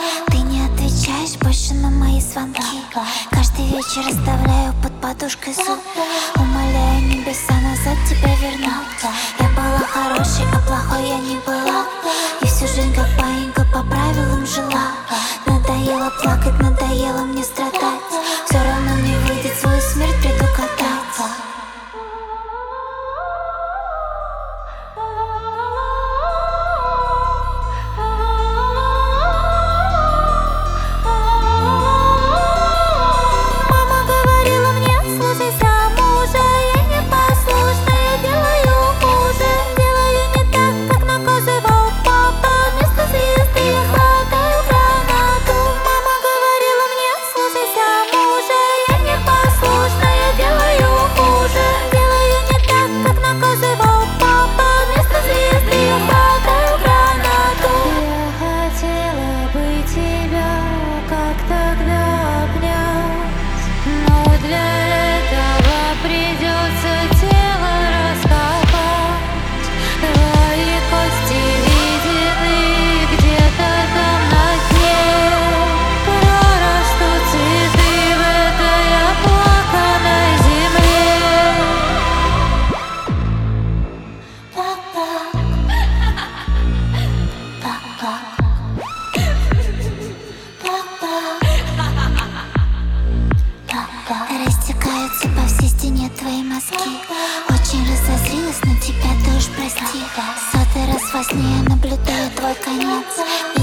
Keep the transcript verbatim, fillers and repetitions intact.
Ты не отвечаешь больше на мои звонки. Каждый вечер оставляю под подушкой зуб. Умоляю небеса назад тебя вернуть. Я была хорошей, а плохой я не была. И всю жизнь как паинька по правилам жила. Надоело плакать, надоело мне страдать. Все равно не выйдет, свою смерть предугадать. Растекаются по всей стене твои мозги. Очень разозлилась на тебя, ты уж прости. Сотый раз во сне я наблюдаю твой конец.